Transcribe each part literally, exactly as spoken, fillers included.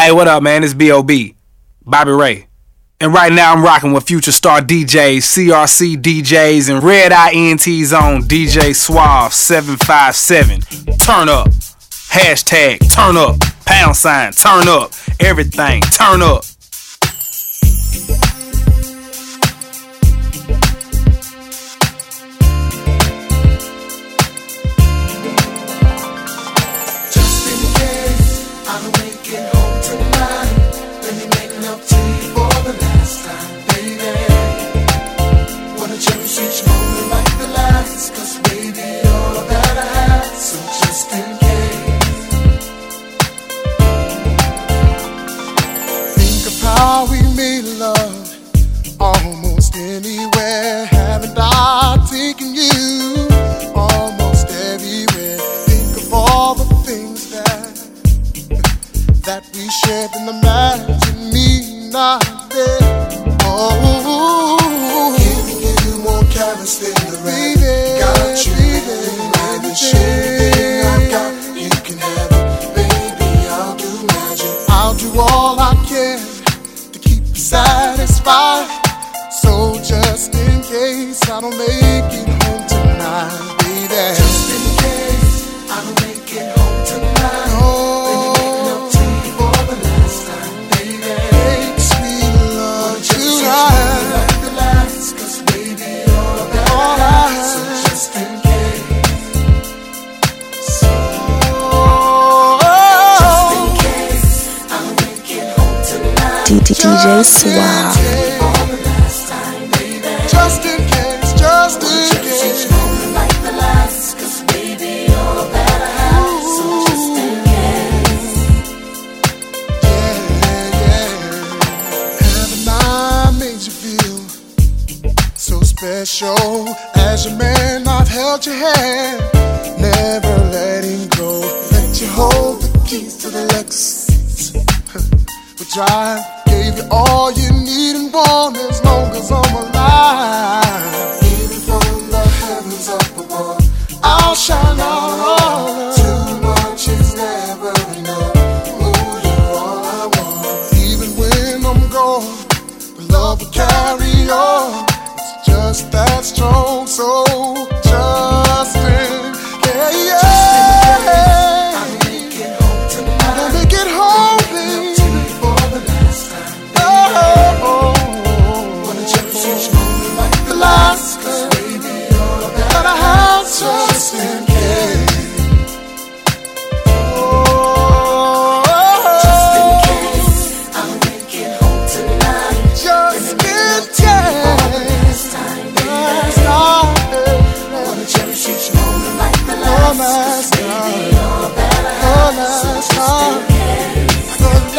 Hey, what up, man? It's B O B, Bobby Ray. And right now I'm rocking with Future Star D Js, C R C D Js, and Red Eye E N T's on D J Suave seven five seven. Turn up. Hashtag turn up. Pound sign turn up. Everything turn up. D J Suave. Just in case, just in case. Like the last, cause baby, you're a better half. So just in case. Yeah, yeah. Haven't I made you feel so special? As your man, I've held your hand, never letting go. Let you hold the keys to the Lexus. We drive. Gave you all you need and want as long as I'm alive. Even from the heavens up above, I'll shine out all. Too much is never enough. Ooh, you're all I want. Even when I'm gone, the love will carry on. It's just that strong, so just in, yeah, yeah. I'll make it home tonight. I'll make it home, baby. Just in case. Oh, just in case. I'll make it home tonight. Just in case. Time, last night. Wanna cherish each moment like the last. Baby, you're better half. So just in case. The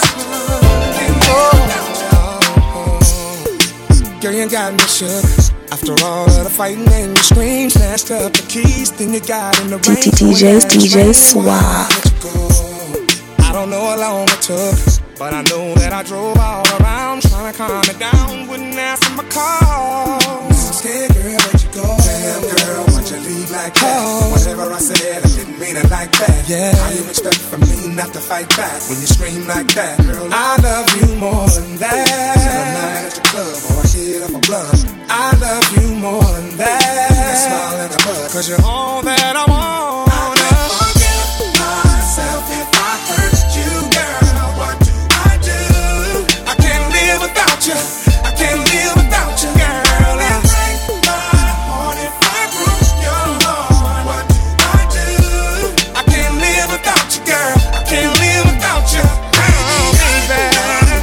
last one. Girl, you got me shook. After all of the fighting and the scream, snatched up the keys, then you got in the rain. D Js, D J Suave. I don't know how long it took, but I know that I drove all around, trying to calm it down, wouldn't answer my call. I'm scared, girl, let you go. Damn, girl, why'd you leave like that? Oh. Whatever I said, I didn't mean it like that. Yeah. How you expect from me not to fight back when you scream like that? Girl, I love you more than that. Till I'm not at the club or I hit up a blunt. I love you more than that. That smile and the bud, cause you're all that I want. I can't forgive myself if I hurt you, girl. What do I do? I can't live without you. I can't live without you, girl. I break my heart if I broke your heart. What do I do? I can't live without you, girl. I can't live without you. Oh, baby.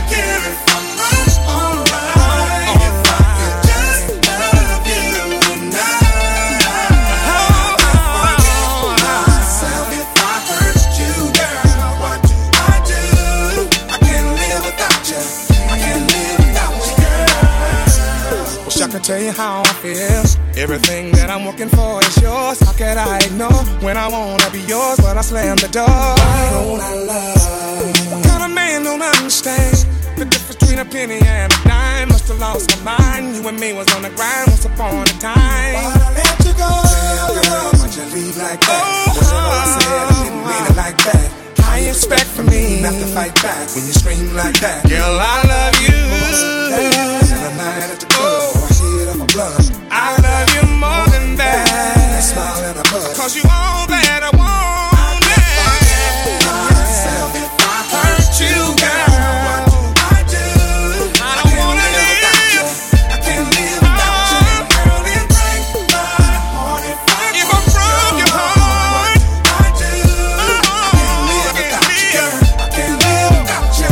I can tell you how I feel. Everything that I'm working for is yours. How could I ignore when I wanna be yours, but I slam the door? Why don't I love? What kind of man don't understand the difference between a penny and a dime? Must have lost my mind. You and me was on the grind once upon a time. But I let you go. Damn, girl, why'd you leave like that? Oh, whatever I said, I didn't mean it like that. How I expect from me not to fight back when you scream like that. Girl, I love you. And a night at the club, or I hit up a blunt. I love you more than that. That smile and a buzz, cause you all that I want. Myself if I hurt you, girl. I do. I don't wanna live without you. I can't live without you. Girl, it breaks my heart if I if I broke your heart. I do. I can't live without you, girl. I can't live without you.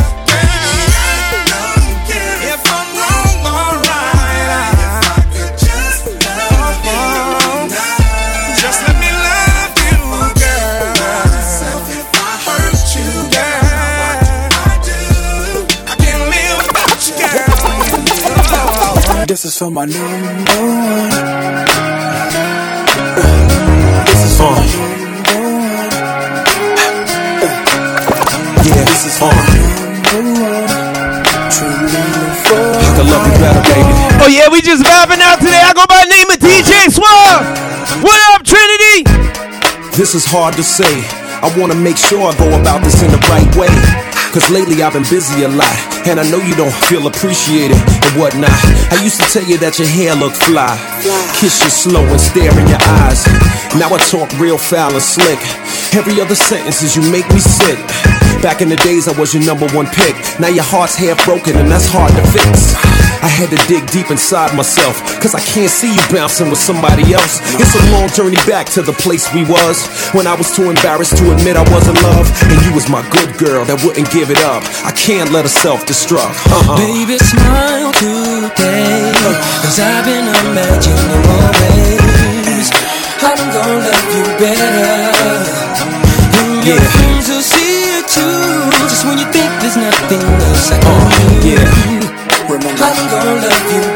If I'm wrong or right, if I could just love you, just let me love you, girl. Myself if I hurt you, girl. I do. I can't live without you, girl. This is for my number one. This is for my number one. Yeah, this is for my number one. Truly I can love you better, baby. Oh yeah, we just vibing out today. I go by the name of D J Suave. What up, Trinity? This is hard to say. I wanna make sure I go about this in the right way. Cause lately I've been busy a lot, and I know you don't feel appreciated and whatnot. I used to tell you that your hair looked fly, kiss you slow and stare in your eyes. Now I talk real foul and slick. Every other sentence is you make me sick. Back in the days I was your number one pick. Now your heart's half broken and that's hard to fix. I had to dig deep inside myself, cause I can't see you bouncing with somebody else. It's a long journey back to the place we was, when I was too embarrassed to admit I was in love. And you was my good girl that wouldn't give it up. I can't let her self-destruct. uh-uh. Baby, smile today, cause I've been imagining more ways I'm gonna love you better. And your Yeah. friends will see it too, just when you think there's nothing else I can Uh, do. yeah. I'm gonna love you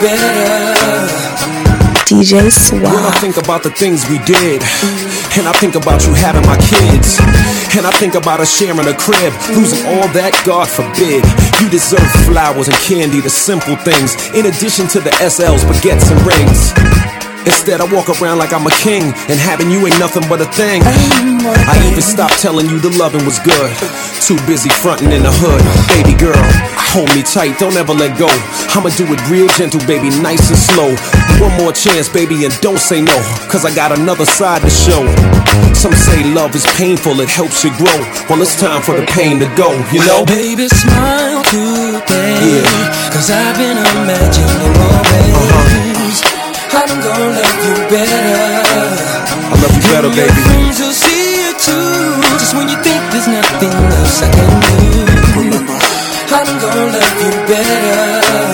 better. D J When I Suave. think about the things we did, and I think about you having my kids, and I think about us sharing a crib, losing all that, God forbid. You deserve flowers and candy, the simple things, in addition to the S Ls, baguettes and rings. Instead I walk around like I'm a king, and having you ain't nothing but a thing. I even stopped telling you the loving was good, too busy fronting in the hood. Baby girl, hold me tight, don't ever let go. I'ma do it real gentle, baby, nice and slow. One more chance, baby, and don't say no, cause I got another side to show. Some say love is painful, it helps you grow. Well, it's time for the pain to go, you know? Baby, smile today, Yeah. cause I've been imagining more ways Uh-huh. I'm gonna love you better. I love you better, And your baby. friends will see it too, just when you think there's nothing else I can do. I'm gonna love you better.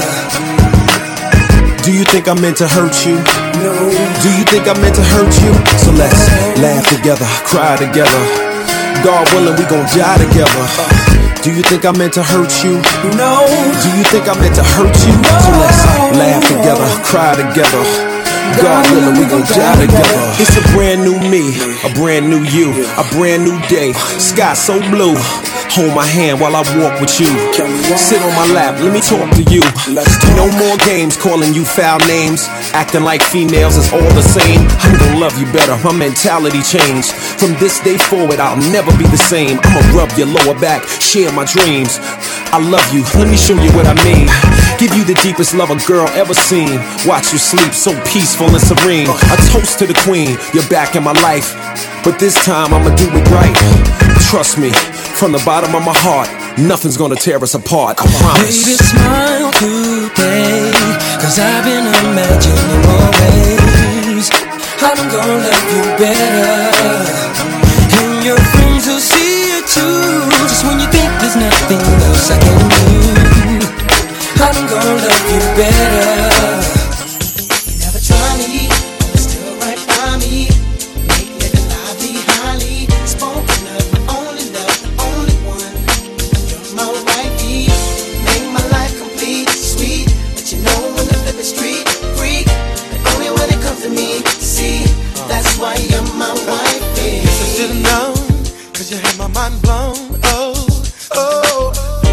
Do you think I meant to hurt you? No. Do you think I meant to hurt you? So let's laugh together, cry together. God willing, we gon' die together. Do you think I meant to hurt you? No. Do you think I meant to hurt you? So let's laugh together, cry together. God willing, we gon' die together. It's a brand new me, a brand new you, a brand new day. Sky so blue. Hold my hand while I walk with you. Sit on my lap, let me talk to you. No more games calling you foul names, acting like females is all the same. I'm gonna love you better, my mentality changed. From this day forward, I'll never be the same. I'ma rub your lower back, share my dreams. I love you, let me show you what I mean. Give you the deepest love a girl ever seen. Watch you sleep so peaceful and serene. A toast to the queen, you're back in my life. But this time I'ma do it right. Trust me, from the bottom of my heart, nothing's gonna tear us apart, I promise. Baby, smile today, cause I've been imagining more ways I'm gonna love you better. And your friends will see it too, just when you think there's nothing else I can do. I'm gonna love you better. You never try me, but still right by me. Make me alive, be highly spoken of. My only love, the only one. You're my wifey, make my life complete, sweet. But you know when the flip is street freak, but only when it comes to me. See, that's why you're my wifey. Guess I should've known, cause you had my mind blown. Oh, oh.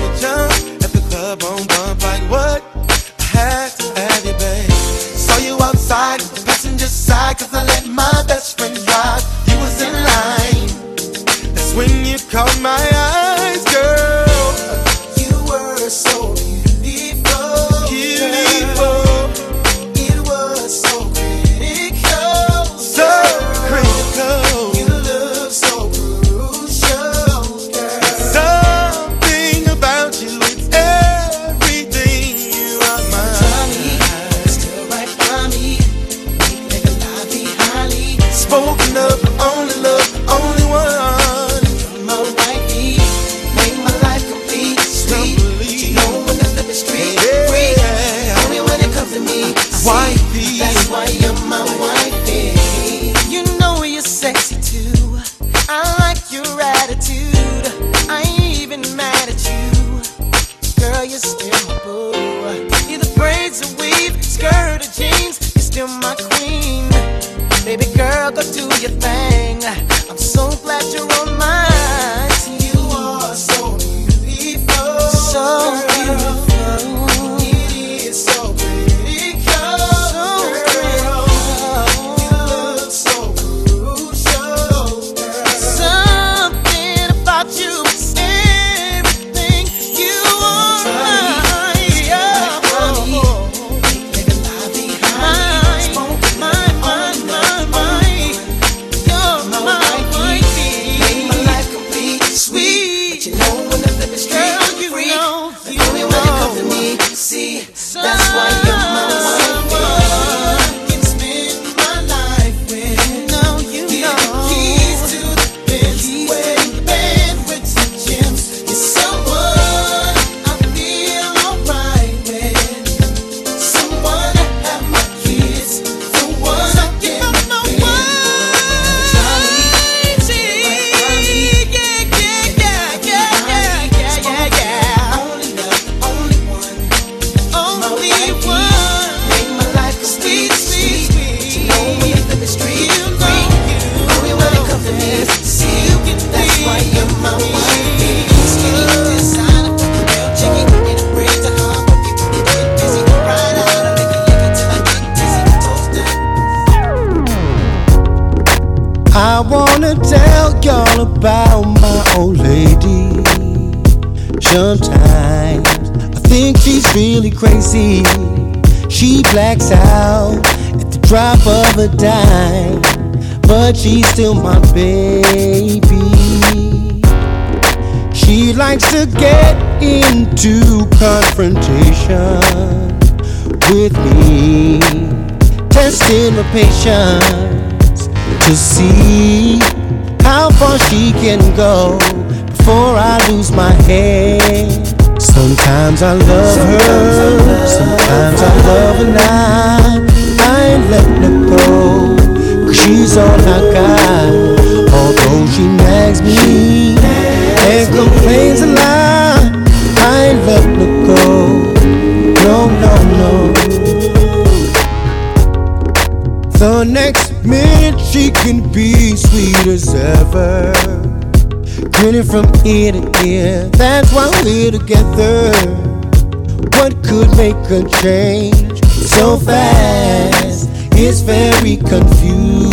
know when the living street free. You know me when it comes to me. See, that's why you're my wife. I can spend my life with. No, you know. Get the keys to the Benz, wedding band with the gems. You're someone I feel alright with. Someone to have my kids. The one I can be. I wanna tell y'all about my old lady. Sometimes I think she's really crazy. She blacks out at the drop of a dime, but she's still my baby. She likes to get into confrontation with me, testing her patience to see how far she can go before I lose my head. Sometimes I love her, sometimes I love her not. I ain't letting her go, cause she's all I got. Although she nags me and complains a lot, I ain't letting her go. No, no, no. The next minute she can be sweet as ever, grinning from ear to ear. That's why we're together. What could make a change so fast? It's very confusing.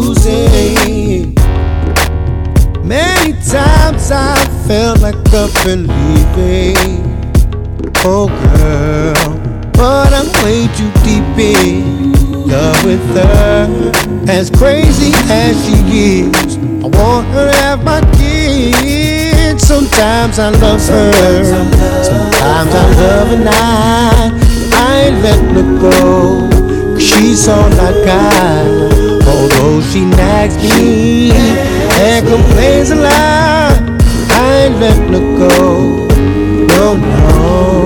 Many times I felt like up and leaving, oh girl, but I'm way too deep in love with her. As crazy as she is, I want her to have my kids. Sometimes I love her, sometimes I love her not. I ain't letting her go, cause she's all I got. Although she nags me and complains a lot, I ain't letting her go. No, no.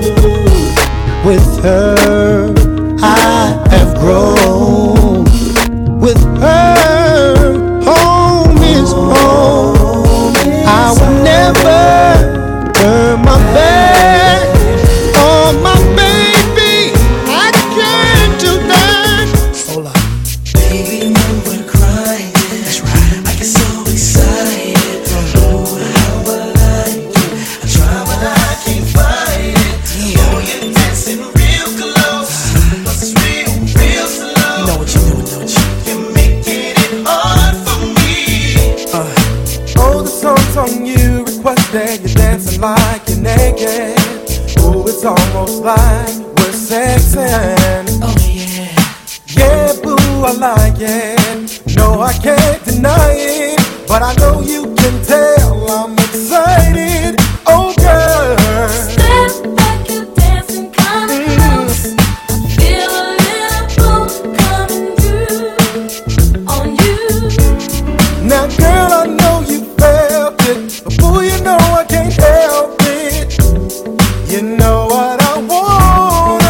With her I have grown. With her, home is home. I will never turn my back on my baby. I can't do that. Hold up. Baby, no one crying. That's right. I get so excited. Oh, how I like it. I try but I can't find it. Oh, you're dancing real close. But it's real, real slow. You know what you're doing, don't you? You're making it hard for me. Uh, oh, the song's on you. Requested you're dancing like you're naked. Oh, it's almost like we're sexing. Oh, yeah. Yeah, boo, I like it. No, I can't deny it. But I know you can tell I'm excited. Oh, girl. Step back, you're dancing kinda close. I feel a little pull coming through on you. Now, girl, I know you felt it. But boo, you know I can't help it. You know what I wanna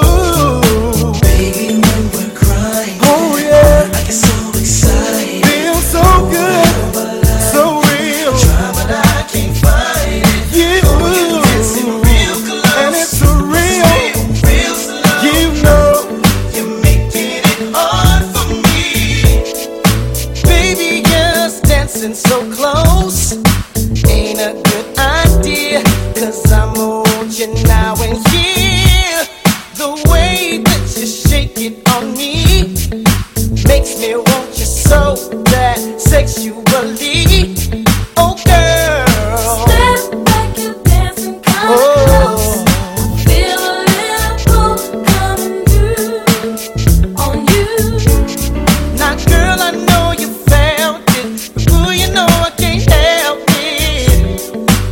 do. Baby, no one crying. Oh, yeah. I get so excited. Feels so good, so real. Try but I can't find it. You, Oh, you're dancing real close. and it's a real. Real, real slow. You know, You're making it hard for me. Baby, just dancing so close ain't a good idea. Cause I'm on you now and here. The way that you shake it on me makes me want you so bad sexually. Oh, girl. Step back, you're dancing kinda close. Oh. Feel a little pull coming through on you. Now, girl, I know you felt it, but ooh, you know I can't help it.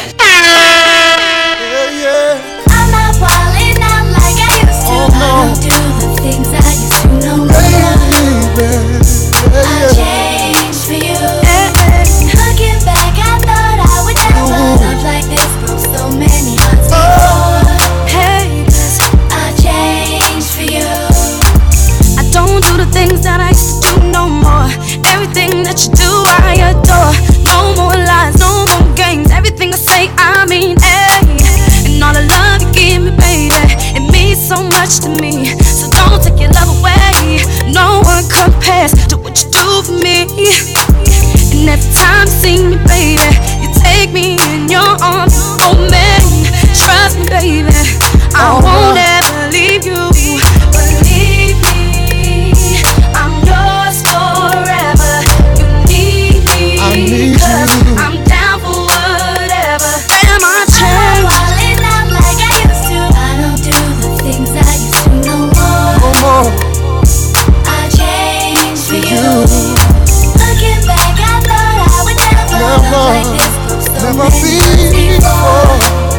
I'm not falling out like I used to. I don't do the things I used to no more. I changed for you. Looking back, I thought I would never love like this. Broke so many hearts before. Hey, 'cause I changed for you. I don't do the things that I used to do no more. Everything that you do, I adore. No more lies, no more games. Everything I say, I mean, hey. And all the love you give me, baby, it means so much to me. So don't take your love away. No one compares to what you do for me. And every time you see me, baby, you take me in your arms. Oh man, trust me, baby, I won't ever leave you. Believe me, I'm yours forever. You need me, I need 'cause you. I'm down for whatever. Am I I'm changed? not falling out like I used to. I don't do the things I used to no more. No more. I changed for you. Looking back, I thought I would never love like this. Broke so Never many be hearts before.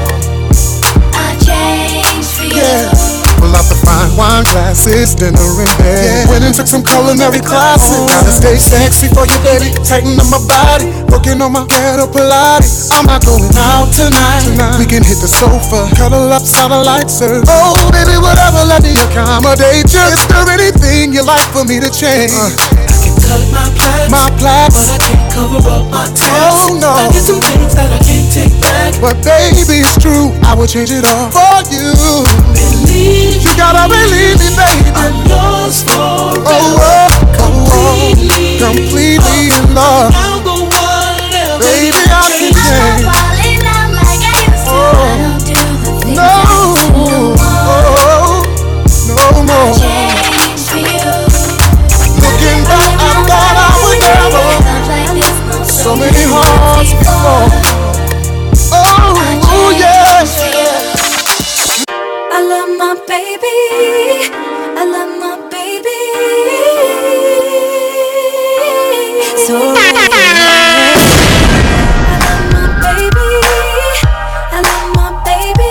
I changed for you. Yeah. Pull out the fine wine glasses, dinner in bed. Yeah. Went and took some culinary classes. Gotta stay sexy for you, baby. Tighten up my body, working on my ghetto Pilates. I'm not going out tonight. tonight. We can hit the sofa, cuddle up, satellite surf. Oh, baby, whatever, let me accommodate you. Is there anything you like for me to change? Uh. Cut my plans, My plans. but I can't cover up my task. Oh no. I get some things that I can't take back. But baby, it's true, I will change it all for you. Believe You gotta believe me, baby. I'm yours forever. Oh, oh, oh, Completely. completely in love. I'll go whatever. Baby, I can I'm change. not falling out like I used to. I don't do the things No, I used to no more. oh, no more. Change for you. Looking back, I thought I would never. Love like this, broke So many hearts before. Oh, oh yeah. I love my baby. I love my baby. So I love my baby. I love my baby.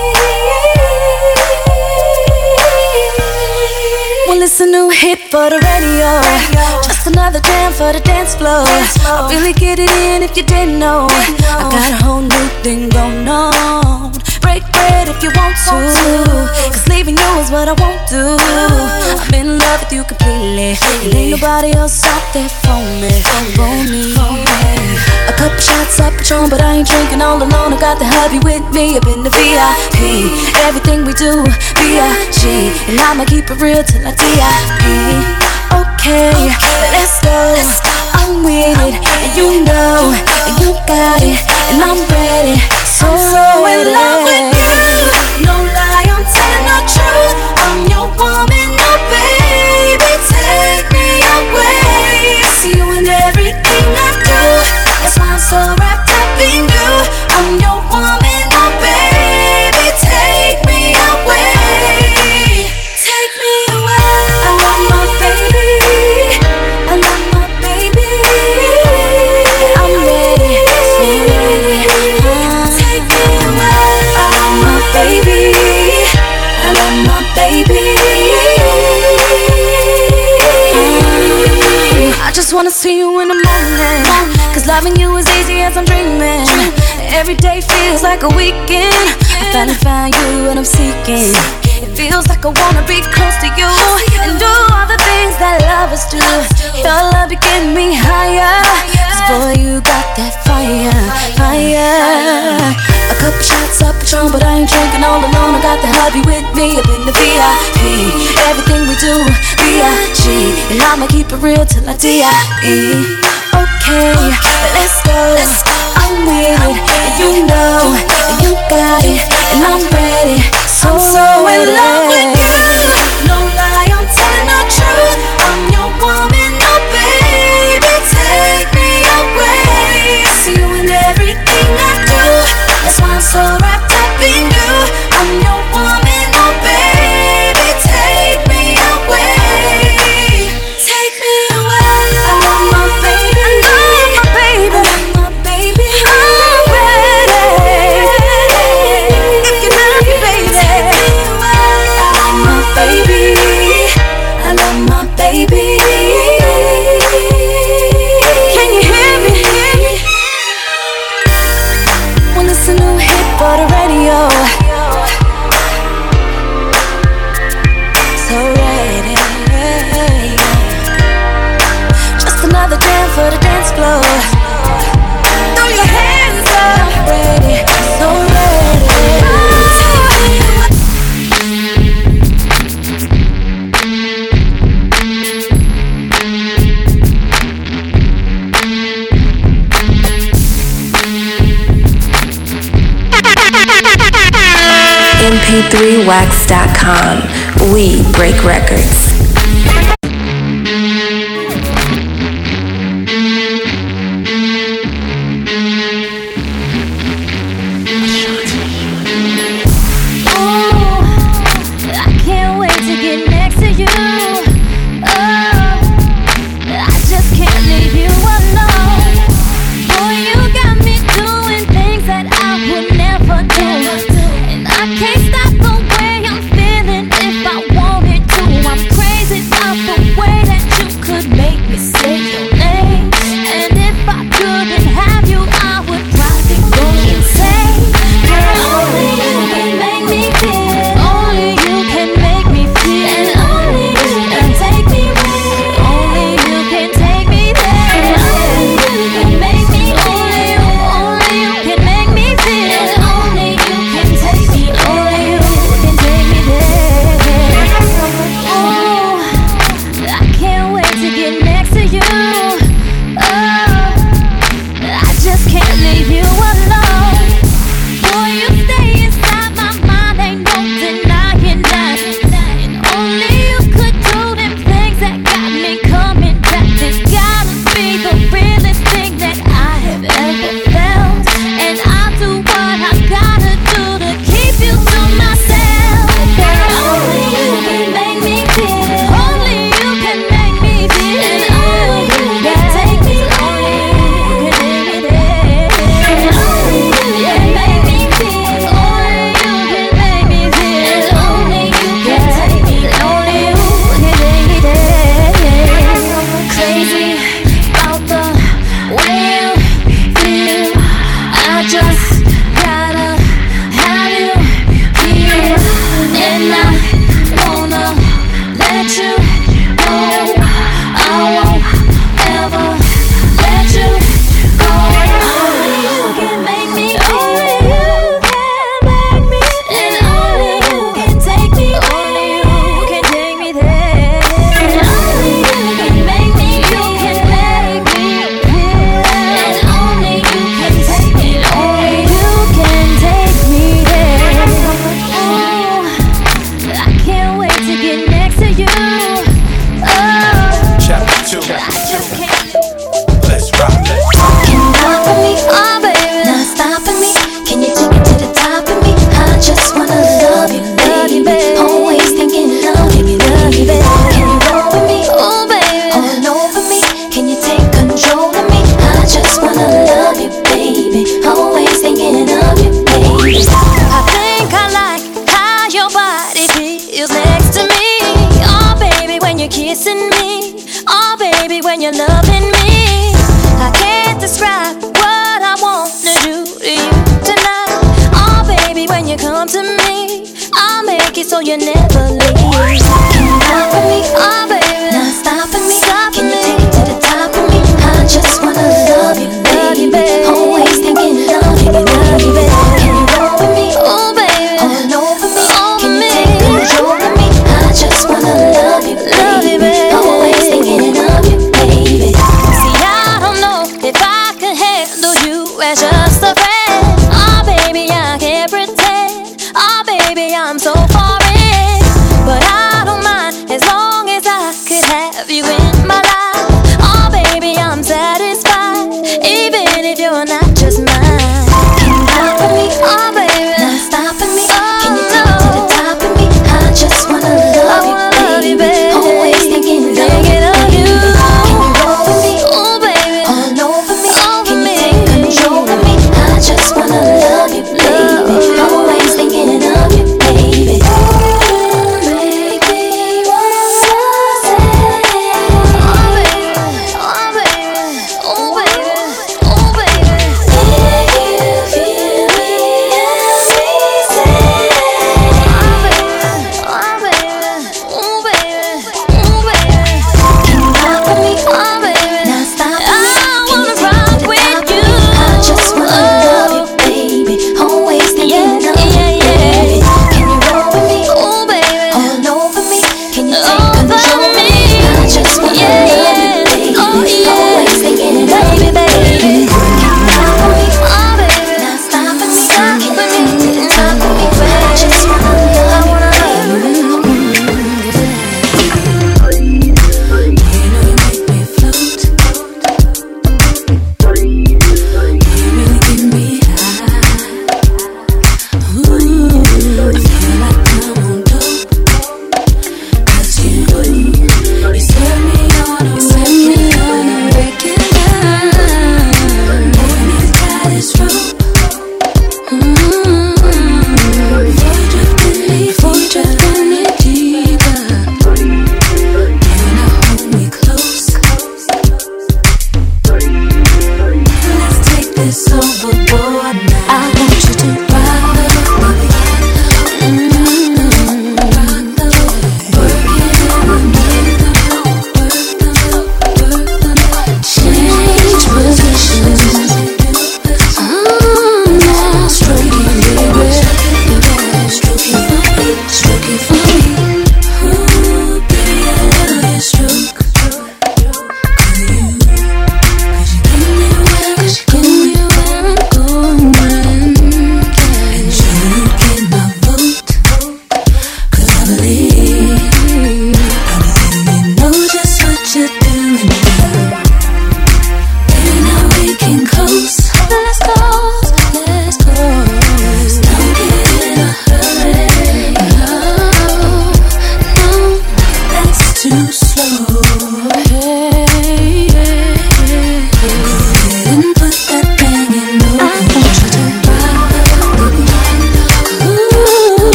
Well, it's a new hit for the radio. Just another jam for the dance floor. I really get it in if you didn't know. I got a whole new thing going on. Break bread if you want to, 'cause leaving you is what I won't do. I'm in love with you completely, and ain't nobody else out there for me, for me. A couple shots of Patron, but I ain't drinking all alone. I got the hubby with me up in the V I P. Everything we do, B I G, and I'ma keep it real till I D I P. Okay, let's go. I'm with it, and you know, and you got it, and I'm ready. So, so in love with you. No lie, I'm telling the truth. I'm your woman, no baby. Take me away. See you in everything I do. That's why I'm so wrapped up in you. I'm your woman, no baby. Take me away. Take me away. I love my baby. I love my baby. I'm ready. So ready. Take me away. I love my baby. I love my baby. I just wanna see you in the morning, 'cause loving you is easy as I'm dreaming. Every day feels like a weekend. I finally found you and I'm seeking. It feels like I wanna be close to you and do all the things that lovers do. Your love be getting me higher, 'cause boy, you got that fire, fire. A couple shots of Patron, but I ain't drinking all alone. I got the hubby with me up in the V I P. Everything we do, B I G, and I'ma keep it real till I D I E. Okay, let's go. I'm with it, and you know, and you got it, and I'm ready. So, so in love with you. No lie, I'm telling the truth. I'm your woman, no baby. Take me away. See you in everything I do. That's why I'm so wrapped up in you. I'm your woman, no baby. Take me away. Take me away. I love my baby. I love my baby. I love my baby. I'm ready. P three wax dot com. We break records. Just a friend, oh baby, I can't pretend. Oh baby, I'm so foreign.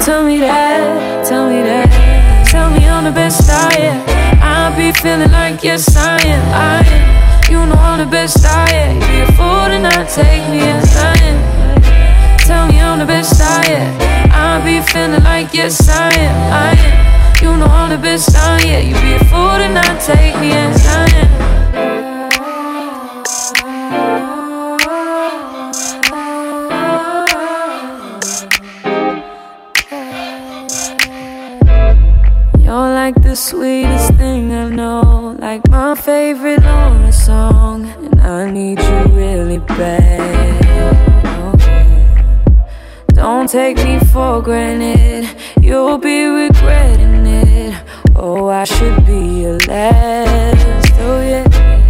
tell me that, tell me that. Tell me I'm the best I am. I be feeling like yes I am, I am. You know I'm the best I am. Be a fool to not take me as I am. Tell me I'm the best I am. I be feeling like yes I am, I am. You know I'm the best I am. You be a fool to not take me as I am. You're like the sweetest thing I know, like my favorite Laura song, and I need you really bad. Okay. Don't take me for granted, you'll be regretting it. Oh, I should be your last, oh yeah.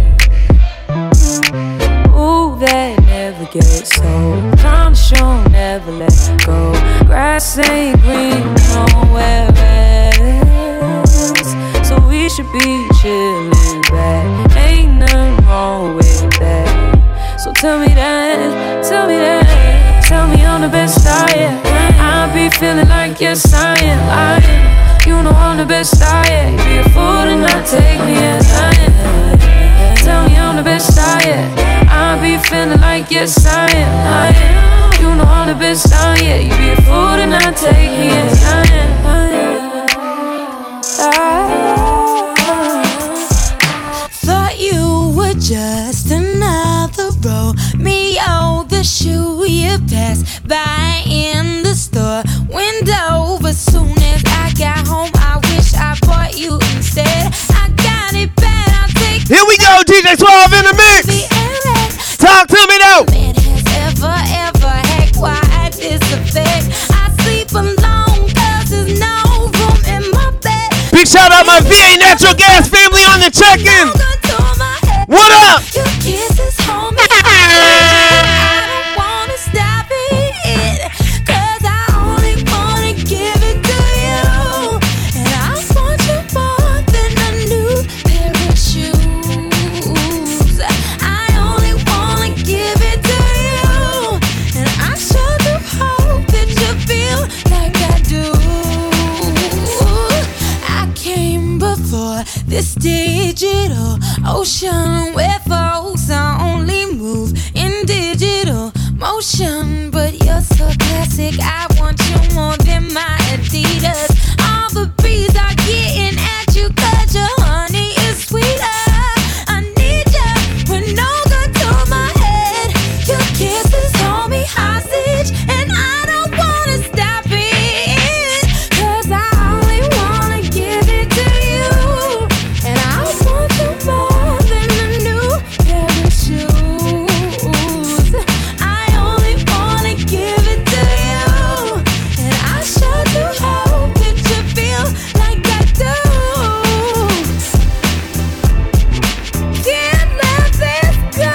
Ooh, that never gets old. Promise you'll never let go. Grass ain't green nowhere else, so we should be chillin' back. Ain't nothing wrong with that. So tell me that, tell me that. Tell me I'm the best I am. I be feeling like yes I am, I am. You know I'm the best I am. Be a fool to not take me as I am. Tell me I'm the best I am. I be feeling like yes I am, I am. You know I'm the best I am. You be a fool to not take me as I am, I am. I thought you were just another Romeo, the shoe you passed by in the store window. But soon as I got home, I wish I bought you instead. I got it bad, I'll take. Here we go, D J Suave in the mix. Talk to me now. Man has ever, ever had quite this effect. I sleep alone cause there's no room in my bed. Big shout out my V A Natural Gas family on the check-in. What up? Your kisses, homie. I don't wanna stop it, cause I only wanna give it to you. And I want you more than a new pair of shoes. I only wanna give it to you, and I sure do hope that you feel like I do. I came before this digital ocean where folks only move in digital motion. But you're so classic, I want you more than my Adidas. All the bees are getting at you cause your honey is sweeter. I need you with no gun to my head. Your kisses hold me hostage, and I don't wanna stop it, cause I only wanna give it to you. And I want you more than a new pair of shoes. I only wanna give it to you, and I sure do hope that you feel like I do. Can't let this go.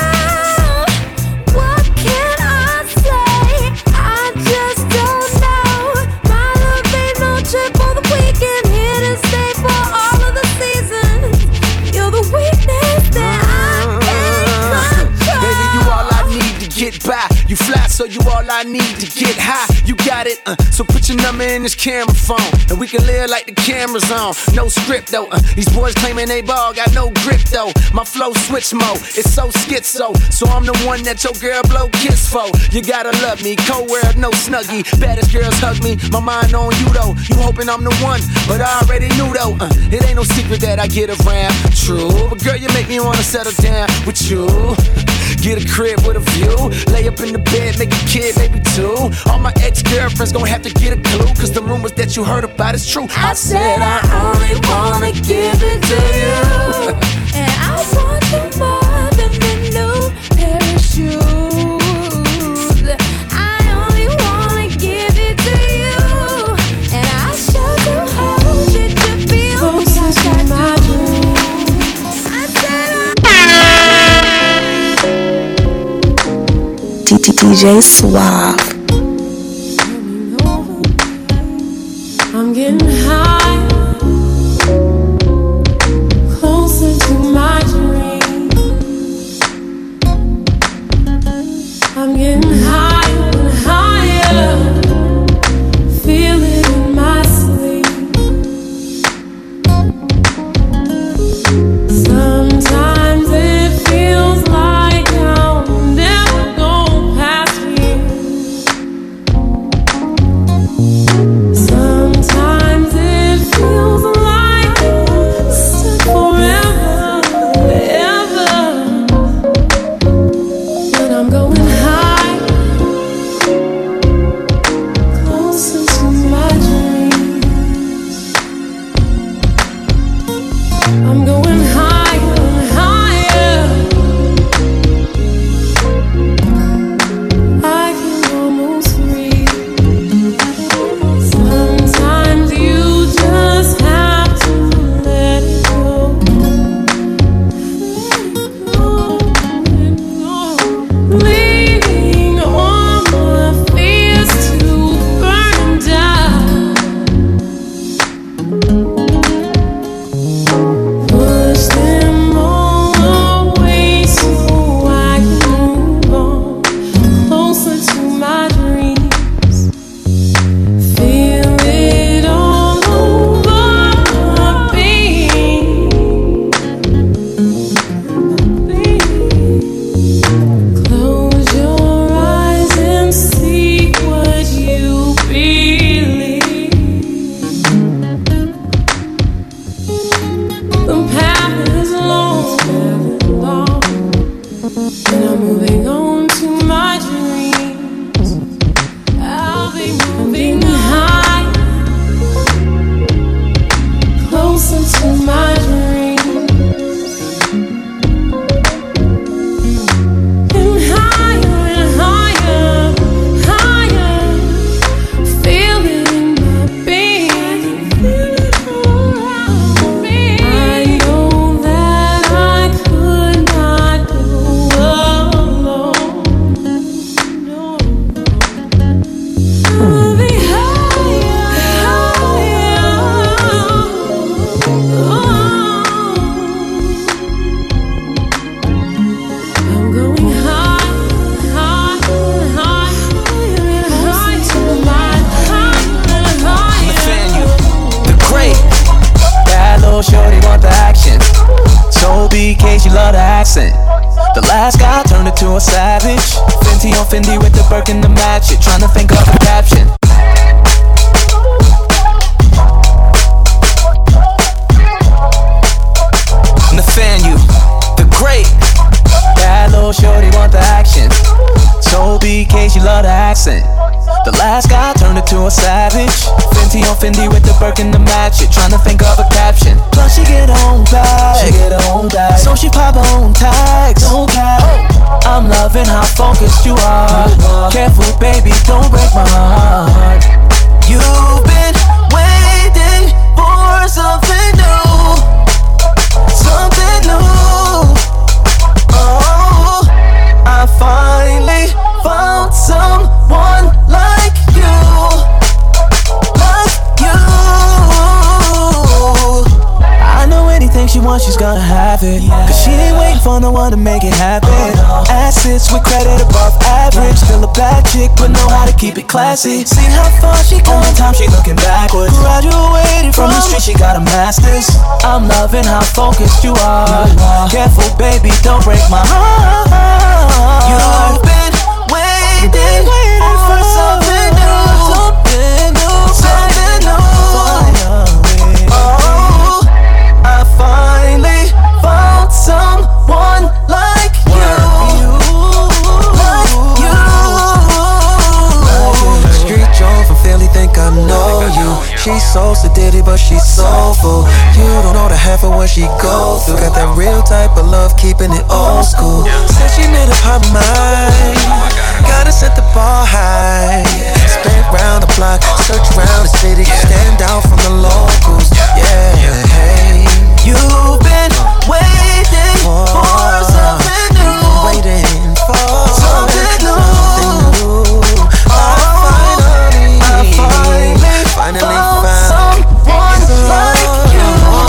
What can I say? I just don't know. My love ain't no trip for the weekend, here to stay for all of the seasons. You're the weakness that I can't control. Baby, you all I need to get by. You fly, so you all I need to get high. You got it, uh, so put your number in this camera phone, and we can live like the camera's on. No script though, uh, these boys claiming they ball, got no grip though. My flow switch mode, it's so schizo, so I'm the one that your girl blow kiss for. You gotta love me, co-wear, no snuggie. Baddest girls hug me, my mind on you though. You hoping I'm the one, but I already knew though. Uh, it ain't no secret that I get around, true. But girl, you make me wanna settle down with you. Get a crib with a view, lay up in the bed, make a kid, maybe two. All my ex-girlfriends gon' have to get a clue, cause the rumors that you heard about is true. I said I only wanna give it to you, and I want you more than a new pair of shoes. I only wanna give it to you, and I sure do hope that you feel like I do. I said D J Suave. I'm getting high, closer to my dream. I'm getting higher and higher, feeling accent. The last guy turned into a savage. Fenty on Fendi with the Birkin to match it. Trying to think of a caption. Nathaniel, the great. Bad little shorty want the action. So B K, she love the accent. The last guy turned into a savage. Fenty on Fendi with the Birkin to match it. Trying to think of a caption. Plus she get her own bag. She get her own bag. So she pop her own tags. No cap. I'm loving how focused you are. Careful, baby, don't break my heart. You've been waiting for something new. Something new. Oh, I finally found someone like you. Like you. I know anything she wants, she's gonna have it. Cause she ain't waiting for no one to make it happen. Assets with credit above average. Still a bad chick, but know how to keep it classy. See how far she come, one time she looking backwards. Graduated from the street, she got a master's. I'm loving how focused you are. Careful, baby, don't break my heart. You've been waiting for something new. Something new. Something new. Oh, I finally found someone like you. Like you. Street Joe from Philly think I know you. She's so sedity, but she's soulful. You don't know the half of what she goes through. Got that real type of love, keeping it old school. Said she made up her mind. Gotta set the bar high. Spin round the block, search around the city. Stand out from the locals. Yeah, hey. You've been waiting for something new. Waiting for something new. I finally, I finally, finally found someone like you.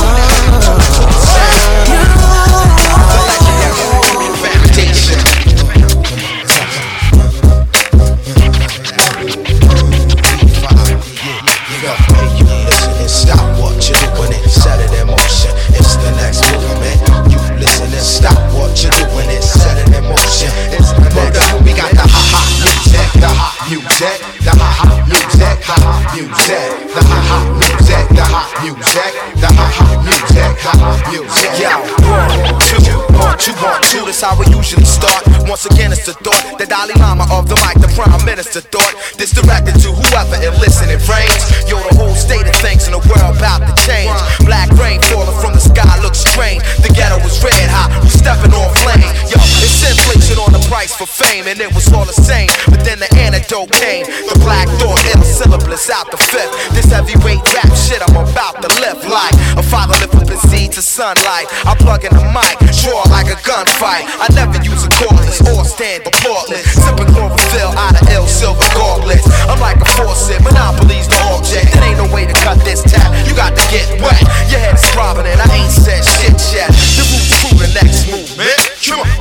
Stop what you're doing and set it in motion. It's the next movement. You listen and stop what you're doing and set it in motion. It's the next movement. We got the ha-ha music, the hot music, the ha-ha music, hot music, the ha-ha music, the hot music, the ha-ha music, hot music. Yo, one, two, one, two, one, two. That's how we usually start. Once again, it's the thought, the Dalai Lama of the mic, the Prime Minister thought. This directed to whoever and listen it rains. Yo, the whole state of things in the world about to change. Black rain falling from the sky looks strange. The ghetto was red hot, we stepping on flame. Yo, it's inflation on the price for fame, and it was all the same. But then the antidote came. The black thought, ill syllabus out the fifth. This heavyweight rap shit I'm about to lift like a father lift up his seed to sunlight. I plug in the mic, draw like a gunfight. I never use a cordless or stand applaudless. Sipping chlorophyll out of ill silver gauntlets. I'm like a faucet, monopoly's the object. There ain't no way to cut this tap, you got to get wet. Your head is throbbing and I ain't said shit yet. The roots through the next movement. Come on.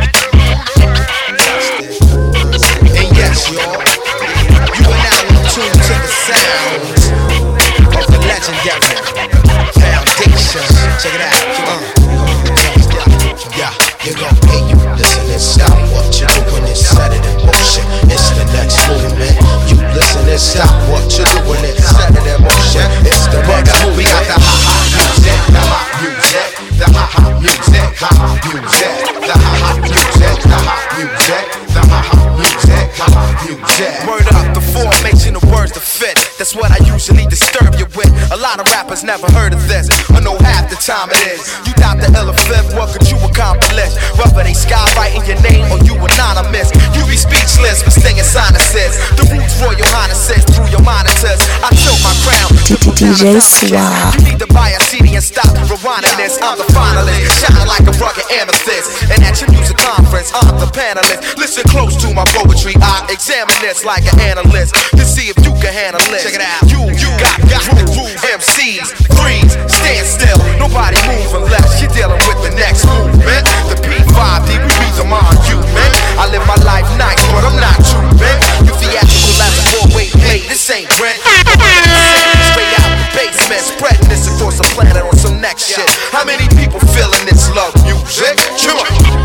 And yes, y'all, you are now in tune to the sounds of the legendary Foundation. Check it out. Uh. Yeah, you gon' pay you. Listen and stop what you're doing and set it in motion. It's the next movement. You listen and stop what you're doing and set it in motion. It's the next movement. We got the ha-ha music, the hot music, the ha-ha music, ha-ha music, the ha-ha music, the hot music, the ha-ha music, ha-ha music. Word up, the formation of words to fit. That's what I usually disturb you with. A lot of rappers never heard of this. I know half the time it is. You doubt the elephant, what could you accomplish? Whether they skywriting your name or you anonymous, you be speechless for stinging sinuses. The roots royal highnesses through your monitors. I tilt my crown. D J Suave. You need to buy a C D and stop rewinding this. I'm the finalist, shining like a rugged amethyst. And at your music conference, I'm the panelist. Listen close to my poetry. I examine this like an analyst to see if you can handle it. Check it out. You, you got, got the groove. M Cs, threes, stand still. Nobody move unless you're dealing with the next movement. The P five D, we beat them on you, man. I live my life nice, but I'm not you, man. You theatrical as a four-way play. This ain't rent. Straight out the basement, spreading this across the planet on some next shit. How many people feeling this love music? Come on.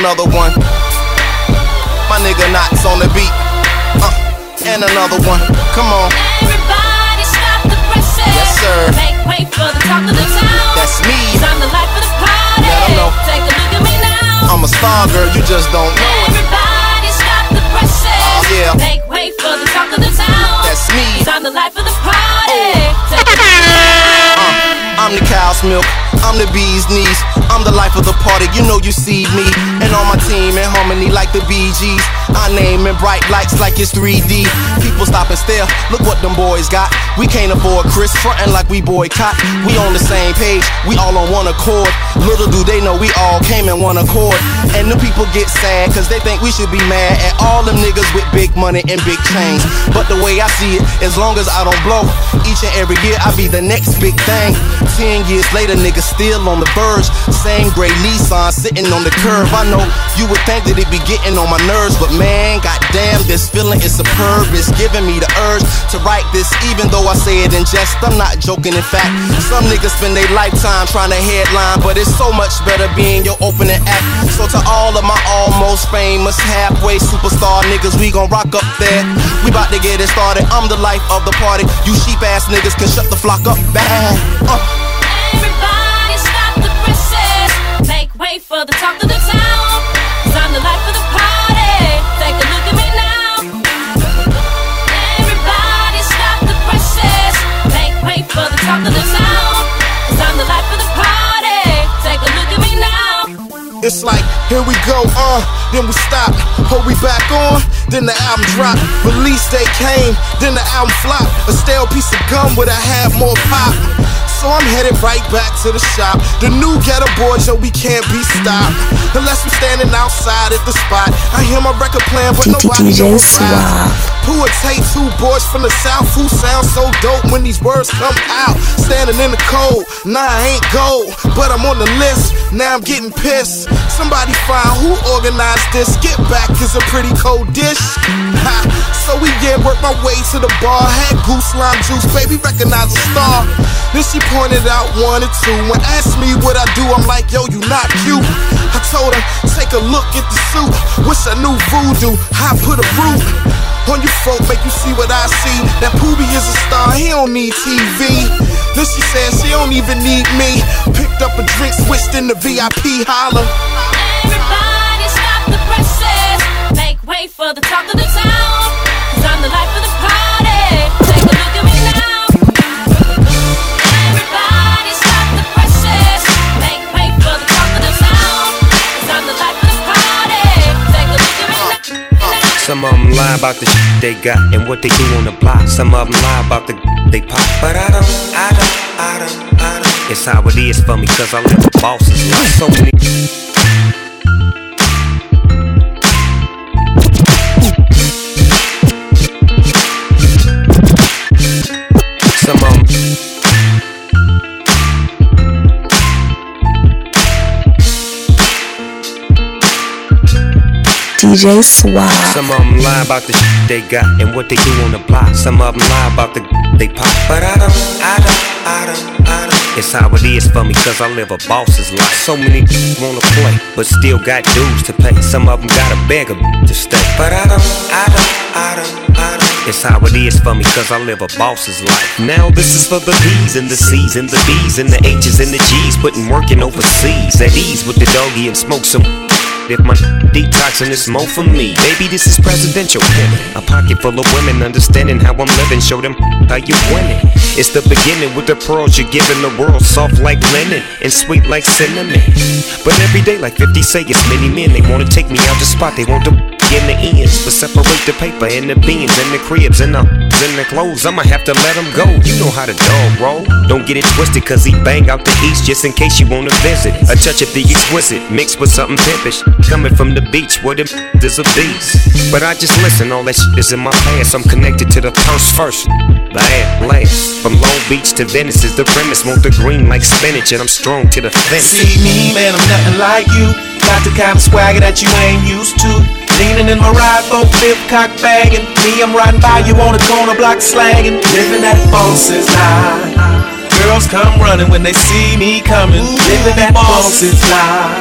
another one. My nigga Knots on the beat. Uh, and another one. Come on. Everybody stop the presses. Yes, sir. Make way for the talk of the town. That's me. I'm the life of the party. Let 'em know. Take a look at me now. I'm a star, girl, you just don't know it. Everybody stop the presses. Oh, yeah. Make way for the talk of the town. That's me. I'm the life of the party. Take a uh, I'm the cow's milk. I'm the bee's knees. I'm the life of the party, you know you see me. And on my team in harmony like the Bee Gees. I name in bright lights like it's three D. People stop and stare, look what them boys got. We can't afford Chris, frontin' like we boycott. We on the same page, we all on one accord. Little do they know we all came in one accord. And the people get sad cause they think we should be mad at all them niggas with big money and big chains. But the way I see it, as long as I don't blow, each and every year I be the next big thing. Ten years later, niggas still on the verge. Same gray Nissan sitting on the curb. I know you would think that it be getting on my nerves, but man, goddamn, this feeling is superb. It's giving me the urge to write this, even though I say it in jest. I'm not joking, in fact. Some niggas spend their lifetime trying to headline, but it's so much better being your opening act. So to all of my almost famous halfway superstar niggas, we gon' rock up there. We bout to get it started. I'm the life of the party. You sheep ass niggas can shut the flock up bad. Uh. Everybody stop the presses. Make way for the talk of the town. Cause I'm the life of the party. Take a look at me now. Everybody stop the presses. Make way for the talk of the town. Cause I'm the life of the party. Take a look at me now. It's like, here we go, uh, then we stop. Hold we back on, then the album drop. Release day came, then the album flop. A stale piece of gum would have had more pop. So I'm headed right back to the shop. The new ghetto boys, yo, we can't be stopped. Unless we're standing outside at the spot. I hear my record playing, but nobody D J know Suave. Who would take two boys from the south who sound so dope when these words come out? Standing in the cold, nah, I ain't gold, but I'm on the list, now I'm getting pissed. Somebody find who organized this. Get back is a pretty cold dish. Ha. So we yeah, work my way to the bar. Had goose lime juice, baby, recognize a star. Then she pointed out one and two. When asked me what I do, I'm like, yo, you not cute. I told her, take a look at the suit. What's a new voodoo? I put a root on you folk, make you see what I see. That Poobie is a star, he don't need T V. Then she said she don't even need me. Picked up a drink, switched in the V I P, holler. Everybody stop the presses. Make way for the talk of the town. Cause I'm the life of the party. Take a look at me now. Everybody stop the presses. Make way for the talk of the town. Cause I'm the life of the party. Take a look at me now. Some of them lie about the shit they got and what they do on the block. Some of them lie about the they pop. But I don't, I don't, I don't, I don't. It's how it is for me cause I live a boss's life. So many Some of them D J Suave. Some of them lie about the shit they got and what they do on the block. Some of them lie about the they pop. But I don't, I don't, I don't, I don't. It's how it is for me cause I live a boss's life. So many wanna play but still got dues to pay. Some of them gotta beg a to stay. But I don't, I don't, I don't, I don't. It's how it is for me cause I live a boss's life. Now this is for the P's and the C's and the B's and the H's and the G's. Putting working overseas at ease with the doggy and smoke some. If my detoxing is more for me, baby, this is presidential. A pocket full of women understanding how I'm living. Show them how you winning. It's the beginning with the pearls you're giving the world. Soft like linen and sweet like cinnamon. But every day, like fifty say, it's many men. They wanna take me out the spot. They want to in the ends, but separate the paper and the beans and the cribs and the in the clothes. I'ma have to let them go. You know how the dog roll. Don't get it twisted, cause he bang out the east just in case you wanna visit. A touch of the exquisite mixed with something pimpish. Coming from the beach where them there's a beast. But I just listen, all that shit is in my past. I'm connected to the purse first, last, last. From Long Beach to Venice is the premise. Want the green like spinach and I'm strong to the finish. See me, man, I'm nothing like you. Got the kind of swagger that you ain't used to. Leaning in my ride, boat flip, cock bagging. Me, I'm riding by you on the corner block slanging. Living that boss's life. Girls come running when they see me coming. Living that boss's life.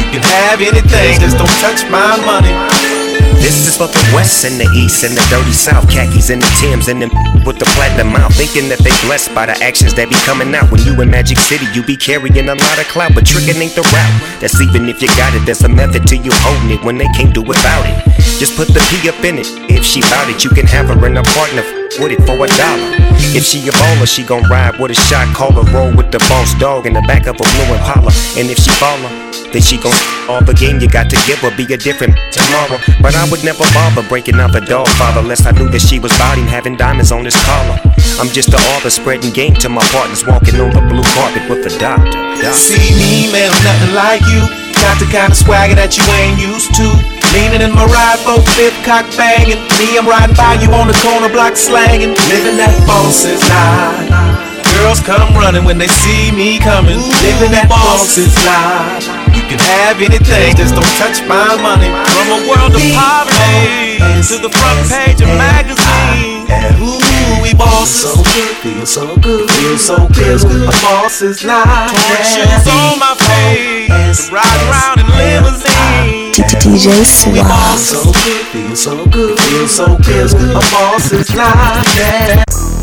You can have anything, just don't touch my money. This is for the West and the East and the dirty South, khakis and the Timbs and them with the platinum mouth, thinking that they blessed by the actions that be coming out. When you in Magic City, you be carrying a lot of clout, but tricking ain't the route. That's even if you got it, there's a method to you holding it when they can't do without it. Just put the P up in it. If she bout it, you can have her and a partner with it for a dollar. If she a baller, she gon' ride with a shot caller, roll with the boss dog in the back of a blue Impala. And if she baller, then she gon' all the game you got to give her, be a different tomorrow. But I would never bother breaking out the dog father, unless I knew that she was bouting, having diamonds on his collar. I'm just the author spreading game to my partners, walking on the blue carpet with the doctor. doctor. See me, man, I'm nothing like you. Got the kind of swagger that you ain't used to. Leaning in my ride, both fifth cock banging. Me, I'm riding by you on the corner block slanging. Living that boss's life. Girls come running when they see me coming. Living that boss's life. You can have anything, just don't touch my money. From a world of poverty to the front page of magazines. Ooh, we boss. So good, feel so good, feel so good. A boss's life. Torn shoes on my face, ride around in limousine. D J Suave. So good, feel so good, feel so good. A boss's life. Yeah.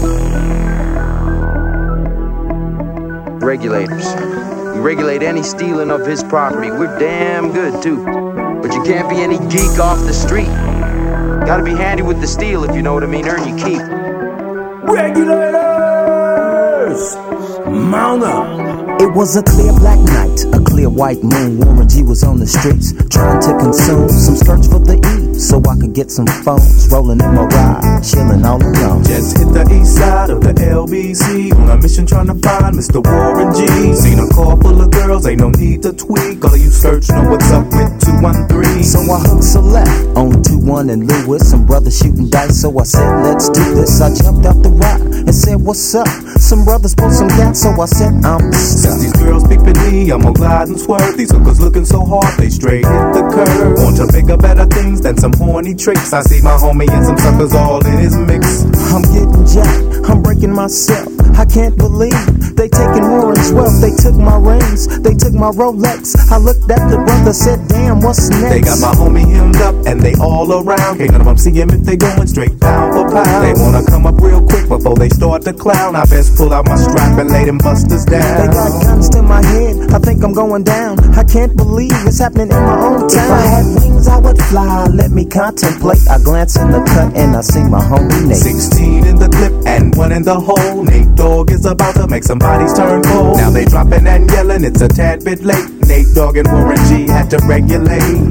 Regulators. We regulate any stealing of his property. We're damn good too. But you can't be any geek off the street. Gotta be handy with the steel, if you know what I mean. Earn your keep. Regulators! Mount up. It was a clear black night, a clear white moon. Warren G was on the streets, trying to consume some skirts for the E, so I could get some phones. Rolling in my ride, chilling all alone. Just hit the east side of the L B C on a mission trying to find Mister Warren G. Seen a car full of girls, ain't no need to tweak. All of you search know what's up with two one three. So I hooked select on two one and Lewis. Some brothers shooting dice, so I said, let's do this. I jumped out the ride and said, what's up? Some brothers pulled some gas, so I said, I'm stuck. Since these girls peeping me, I'm gonna glide and swerve. These hookers looking so hard, they straight hit the curve. Want to bigger, better things than some horny tricks. I see my homie and some suckers all in his mix. I'm getting jacked, I'm breaking myself. I can't believe they taking Warren's wealth. They took my rings, they took my Rolex. I looked at the brother, said, damn, what's next? They got my homie hemmed up and they all around. Can't none of them see him if they going straight down for pound. They wanna come up real quick before they start to clown. I best pull out my strap and lay them busters down. They got guns to my head, I think I'm going down. I can't believe it's happening in my own town. If I had wings, I would fly, let me contemplate. I glance in the cut and I see my homie Nate. Sixteen in the clip and one in the hole. Nate Dogg is about to make some bodies turn cold. Now they dropping and yelling, it's a tad bit late. Nate Dogg and Warren G had to regulate.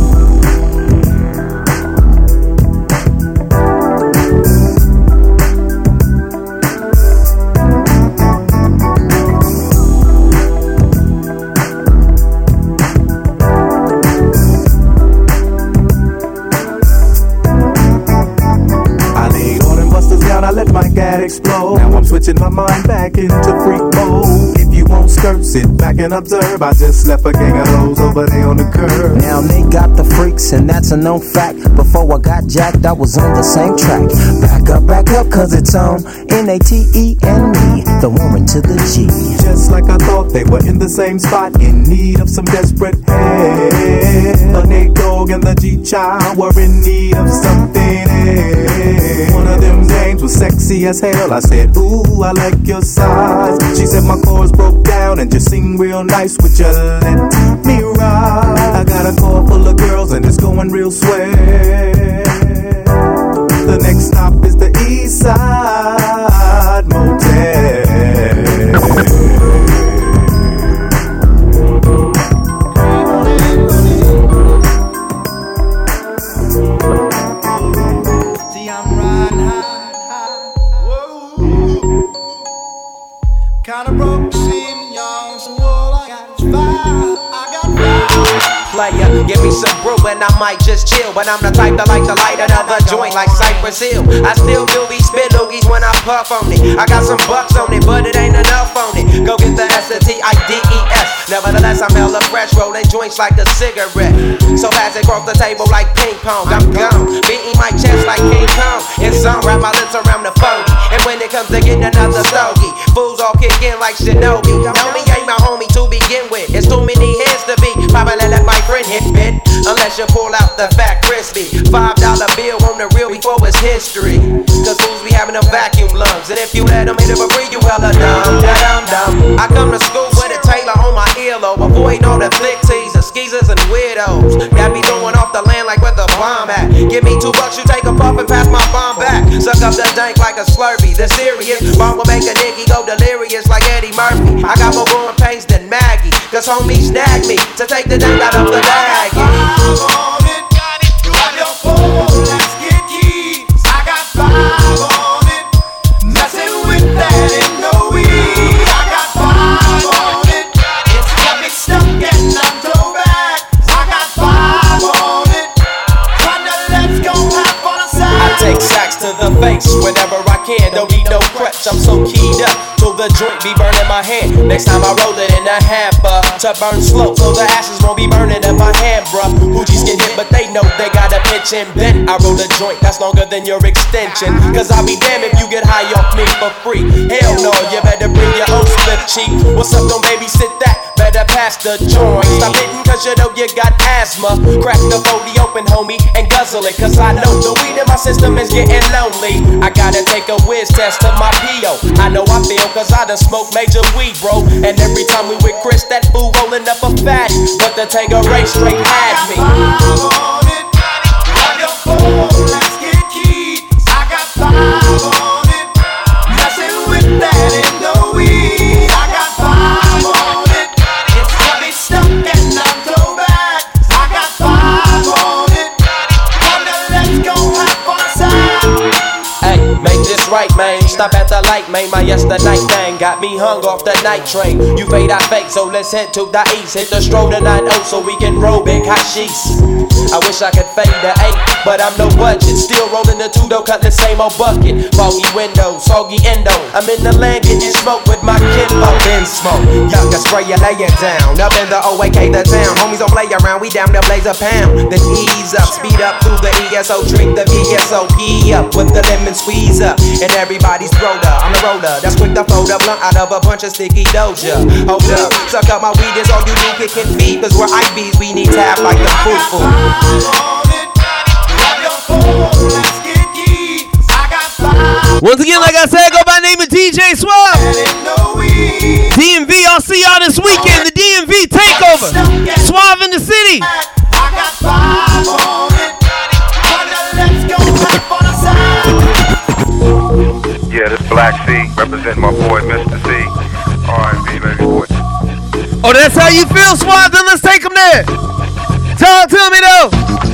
Explode. Now I'm switching my mind back into freak mode. If you won't skirt, sit back and observe. I just left a gang of hoes over there on the curb. Now they got the freaks and that's a known fact. Before I got jacked, I was on the same track. Back up, back up, cause it's on N A T E and me, the Warren to the G. Just like I thought, they were in the same spot, in need of some desperate help. The Nate Dogg and the G-Child were in need of something else. One of them names was sexy as hell. I said, ooh, I like your size. She said my chords broke down and just sing real nice. Would you let me ride? I got a car full of girls and it's going real swell. The next stop is the East Side Motel. Kinda broke, seeing young, so all I got is five. I got five. Player, give me some brew and I might just chill. But I'm the type that like to light another joint like Cypress Hill. I still do these spit loogies when I puff on it. I got some bucks on it, but it ain't enough on it. Go get the S T I D E S. Nevertheless, I'm hella fresh, rolling joints like a cigarette. So fast it cross the table like ping pong. I'm gone, beating my chest like King Kong. In some wrap my lips around the phony. And when it comes to getting another stogie, fools all kick in like Shinobi. Know me ain't my homie to begin with. It's too many heads to be. Probably let the fat crispy. Five dollar bill on the real before it's history. Cause fools be having them vacuum lungs. And if you let them hit it for free, you hella dumb, da dum dum. I come to school with a Taylor on my earlobe. Avoiding all the flick teasers, skeezers, and weirdos. Got me throwing off the land like where the bomb at. Give me two bucks, you take a puff and pass my bomb back. Suck up the dank like a Slurpee. The serious bomb will make a nigga go delirious like Eddie Murphy. I got more growing pains than Maggie. Cause homies snagged me to take the dank out of the bag. Let's get keys. I got five on it. Messing with that ain't no weed. I got five on it. It's got me stuck and I'm so back. I got five on it. Kinda let's go have fun aside. I take sacks to the face whenever I can. Don't need no crutch, I'm so keyed up till the joint be burning my hand. Next time I roll it in a hamper to burn slow, so the ashes won't be burning in my hand, bruh. Hoogies get hit, but they know they gotta pitch and bend. I roll a joint that's longer than your extension. Cause I'll be damned if you get high off me for free. Hell no, you better bring your own slip cheek. What's up, don't babysit that? Better pass the joint. Stop hitting cause you know you got asthma. Crack the forty open, homie, and guzzle it. Cause I know the weed in my system is getting lonely. I gotta take a whiz test of my P O. I know I feel cause I done smoked major weed, bro. And every time we with Chris, that fool rolling up a fatty. But the Tangeray straight had me. Let's get keys. I got five on it. Messing with that ain't no weed. I got five on it. It's got me stuck and I'm so back. I got five on it. Kinda let's go have fun aside. Hey, make this right, man. Stop at the light, man. My yesterday thing got me hung off the night train. You fade, I fake, so let's head to the east. Hit the stroll to nine oh so we can roll big hot sheets. I wish I could fade the eight, but I'm no budget. Still rolling the two though, cut the same old bucket. Foggy windows, soggy endo. I'm in the land getting smoke with my kinfolk. Been smoke, y'all can spray you, lay it down. Up in the O A K, the town. Homies don't play around, we down to blaze a pound. Then ease up, speed up through the E S O. Drink the V S O P up with the lemon squeeze up. And everybody's roller, I'm the roller. That's quick to fold a blunt out of a bunch of sticky doja. Hold up, suck up my weed, is all you need, kick and feed. Cause we're I Bs, we need tap like the foo-foo. Once again, like I said, go by name of D J Suave. D M V, I'll see y'all this weekend. The D M V takeover. Suave in the city. Yeah, this Black C, representing my boy Mister C. R and B, baby boy. Oh, that's how you feel, Suave? Then let's take him there. Talk to me, though.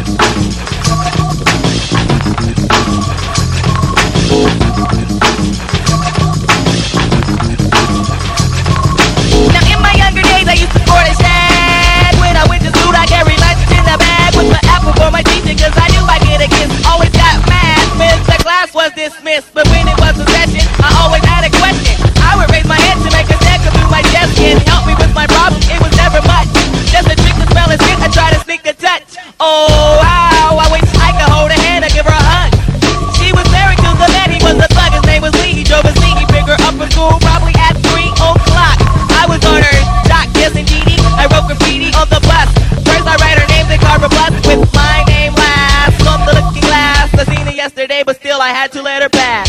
Now in my younger days I used to sport a shag. When I went to school I carried lunch in the bag with my apple for my teacher cause I knew I'd get a kiss. Always got mad when the class was dismissed. But when it was a session I always had a question. I would raise my hand to make a step through my desk and help me with my problem. It was never much. Just a trick to smell and spit. I try to sneak a touch. Oh wow, I wish I could hold her hand or give her a hug. She was married to the man, he was a thug. His name was Lee, he drove a Z. He picked her up from school probably at three o'clock. I was on her dock, yes indeedy. I wrote graffiti on the bus. First I write her name, then carve a plus with my name last. On the looking glass, I seen her yesterday, but still I had to let her pass.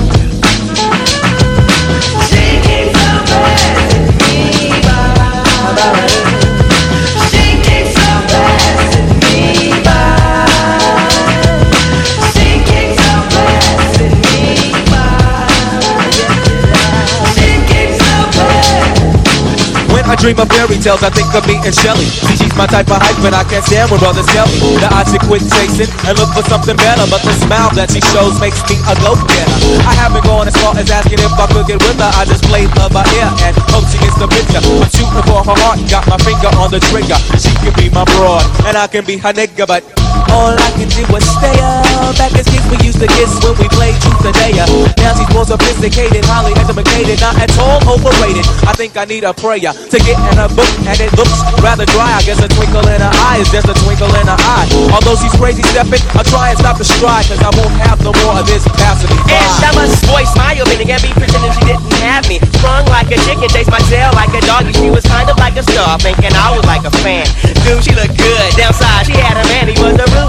She keeps on passing me by. She keeps on passing me by. She keeps on passing me by. She keeps on passing. When I dream of fairy tales, I think of me and Shelly. See, she's my type of hype, but I can't stand when brothers tell me that I should quit chasing and look for something better. But the smile that she shows makes me a go-getter. I haven't gone as far as asking if I could get with her. I just played love by ear and hope she gets the picture. I'm shooting for her heart, got my finger on the trigger. She can be my broad, and I can be her nigga, but all I can do was stay up. Back as kids we used to kiss when we played truth or dare. Now she's more sophisticated, highly educated, not at all overrated. I think I need a prayer to get in her book, and it looks rather dry. I guess a twinkle in her eye is just a twinkle in her eye. Although she's crazy stepping, I'll try and stop the stride, cause I won't have no more of this passing me by. And that must voice smile, meaning at me pretending she didn't have me. Sprung like a chicken, chased my tail like a doggy. She was kind of like a star, thinking I was like a fan. Dude, she looked good. Downside, she had a man, he was a rude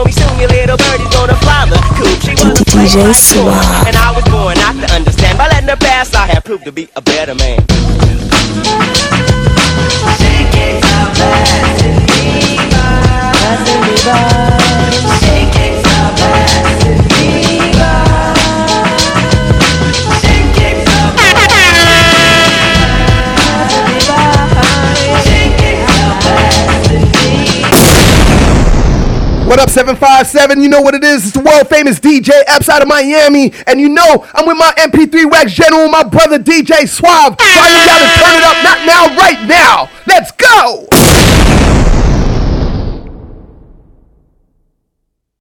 me soon your little birdie's gonna fly the coop. She was a D J Suave. and I was born not to understand. By letting her pass, I have proved to be a better man. What up, seven five seven? You know what it is. It's the world famous D J Epps out of Miami. And you know I'm with my M P three wax general, my brother D J Suave. So I need y'all to turn it up, not now, right now. Let's go!